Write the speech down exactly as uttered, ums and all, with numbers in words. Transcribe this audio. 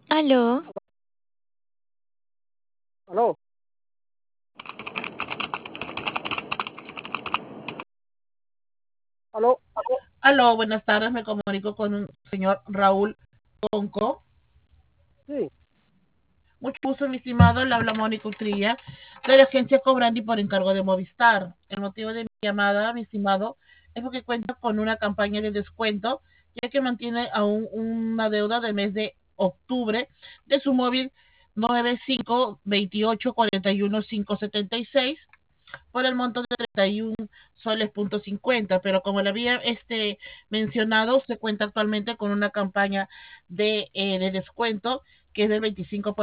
Aló, Aló, aló, Aló, buenas tardes, me comunico con un señor Raúl Conco. sí, Mucho gusto, mi estimado, le habla Mónica Utrilla de la agencia Cobrandi por encargo de Movistar. El motivo de mi llamada, mi estimado, es porque cuenta con una campaña de descuento, ya que mantiene aún una deuda del mes de octubre de su móvil nueve cinco veintiocho cuarenta y uno cinco setenta y seis por el monto de treinta y uno soles punto cincuenta, pero como le había este, mencionado, se cuenta actualmente con una campaña de, eh, de descuento que es del veinticinco por ciento